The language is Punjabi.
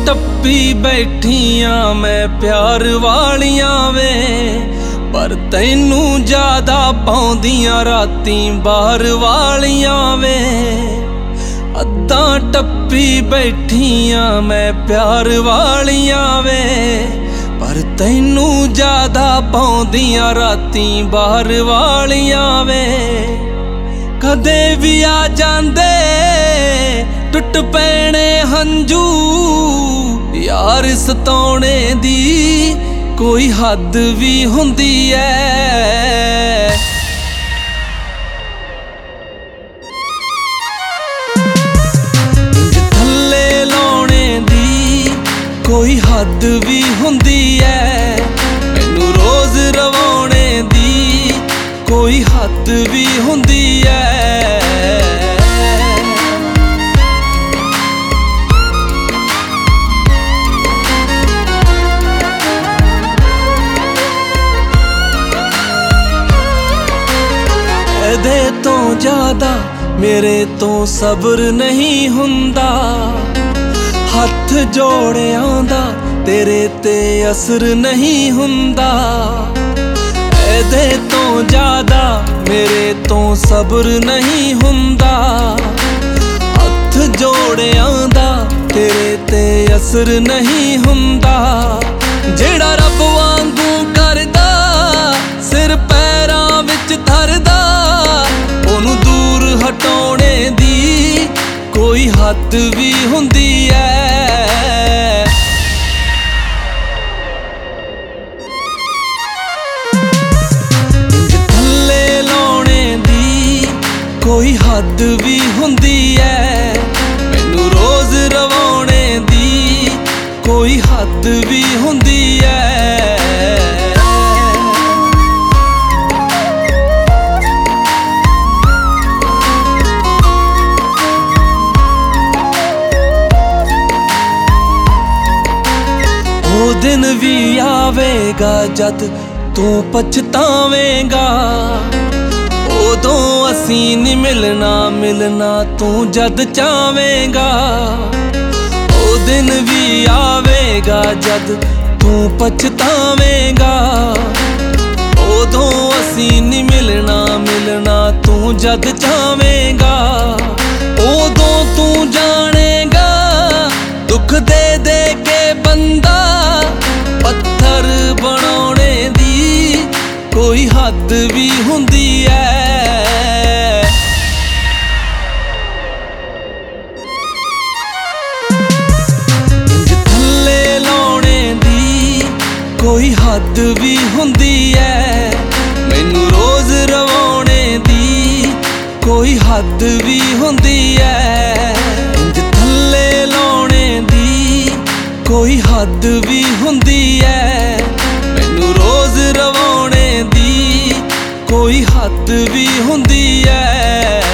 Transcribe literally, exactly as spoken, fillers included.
टप्पी बैठियां मैं प्यार वालियां वे, पर तैनू ज्यादा पाउंदियां रातीं बाहर वालियां वे। अद्दां टप्पी बैठियां मैं प्यार वालियां वे, पर तैनू ज्यादा पाउंदियां रातीं बाहर वालियां वे। कदे भी आ जांदे टुट पैणे हंजू, यार सताउणे दी कोई हद भी हुंदी ऐ। थल्ले लाउणे दी कोई हद भी हुंदी ऐ, मैनू रोज रवाउणे दी कोई हद भी हुंदी ऐ। ਇਹਦੇ ਤੋਂ ਜ਼ਿਆਦਾ ਮੇਰੇ ਤੋਂ ਸਬਰ ਨਹੀਂ ਹੁੰਦਾ, ਹੱਥ ਜੋੜਿਆਂ ਦਾ ਤੇਰੇ ਤੇ ਅਸਰ ਨਹੀਂ ਹੁੰਦਾ। ਇਹਦੇ ਤੋਂ ਜ਼ਿਆਦਾ ਮੇਰੇ ਤੋਂ ਸਬਰ ਨਹੀਂ ਹੁੰਦਾ, ਹੱਥ ਜੋੜਿਆਂ ਦਾ ਤੇਰੇ ਤੇ ਅਸਰ ਨਹੀਂ ਹੁੰਦਾ। ਜਿਹੜਾ ਰੱਬ ਵਾਂਗੂ ਕਰਦਾ ਸਿਰ ਪੈਰਾਂ ਵਿੱਚ ਧਰਦਾ, ਉਹਨੂੰ ਦੂਰ ਹਟਾਉਣੇ ਦੀ ਕੋਈ ਹੱਦ ਵੀ ਹੁੰਦੀ ਐ। ਥੱਲੇ ਲਾਉਣੇ ਦੀ ਕੋਈ ਹੱਦ ਵੀ ਹੁੰਦੀ ਐ, ਮੈਨੂੰ ਰੋਜ਼ ਰਵਾਉਣੇ ਦੀ ਕੋਈ ਹੱਦ ਵੀ ਹੁੰਦੀ ਐ। ਉਹ ਦਿਨ ਵੀ ਆਵੇਗਾ ਜਦ ਤੂੰ ਪਛਤਾਵੇਂਗਾ, ਉਦੋਂ ਅਸੀਂ ਨੀ ਮਿਲਣਾ ਮਿਲਣਾ ਤੂੰ ਜਦ ਚਾਹਵੇਂਗਾ। ਉਹ ਦਿਨ ਵੀ ਆਵੇਗਾ ਜਦ ਤੂੰ ਪਛਤਾਵੇਂਗਾ, ਉਦੋਂ ਅਸੀਂ ਨੀ ਮਿਲਣਾ ਮਿਲਣਾ ਤੂੰ ਜਦ ਚਾਹਵੇਂਗਾ। ਉਦੋਂ ਤੂੰ ਜਾਣੇਗਾ ਦੁੱਖ ਦੇ ਦੇ ਕੇ ਬੰਦਾ ਪੱਥਰ ਬਣਾਉਣੇ ਦੀ ਕੋਈ ਹੱਦ ਵੀ ਹੁੰਦੀ ਐ। ਥੱਲੇ ਲਾਉਣੇ ਦੀ ਕੋਈ ਹੱਦ ਵੀ ਹੁੰਦੀ ਐ, ਮੈਨੂੰ ਰੋਜ਼ ਰਵਾਉਣੇ ਦੀ ਕੋਈ ਹੱਦ ਵੀ ਹੁੰਦੀ ਐ। ਥੱਲੇ ਲਾਉਣੇ ਦੀ ਕੋਈ ਹੱਦ ਵੀ ਹੁੰਦੀ ਐ, ਮੈਨੂੰ ਰੋਜ਼ ਰਵਾਉਣੇ ਦੀ ਕੋਈ ਹੱਦ ਵੀ ਹੁੰਦੀ ਐ।